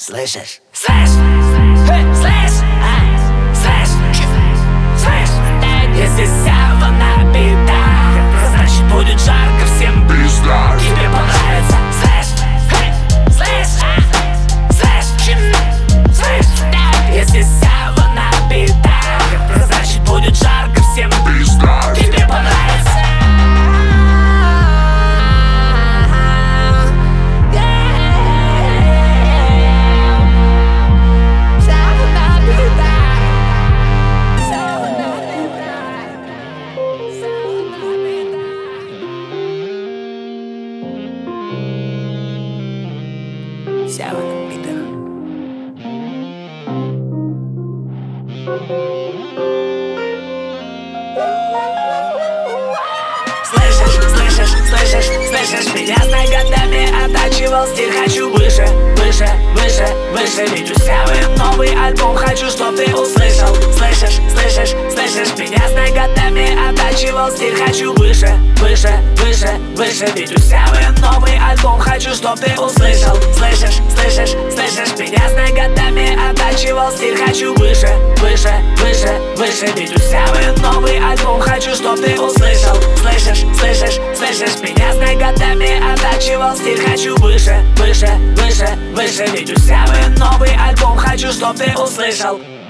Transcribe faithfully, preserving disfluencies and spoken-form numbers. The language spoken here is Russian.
Слышишь? Слышь! Слышь! Слышь! Слышь! Если савана беда, значит будет жарко, всем пизда. Тебе понравится? Слышь! Слышь! Слышь! Слышь! Если савана беда, значит будет жарко, всем пизда. Тебе понравится? Савана беда. Слышишь, слышишь, слышишь, слышишь меня с годами оттачивал стиль. Хочу выше, выше, выше, выше. Ведь у Сявы новый альбом, хочу, чтоб ты услышал. Слышишь, слышишь, слышишь меня с годами оттачивал стиль. Хочу выше, выше, выше, выше. Ведь у Сявы новый альбом, хочу, чтоб ты услышал. Слышишь, слышишь, слышишь меня с годами оттачивал стиль. Хочу выше, выше, выше, выше. Ведь у Сявы новый альбом, хочу, чтоб ты услышал. Слышишь, слышишь, слышишь меня с годами оттачивал стиль. Хочу выше, выше, выше, выше. Ведь у Сявы новый альбом, хочу, чтоб ты услышал.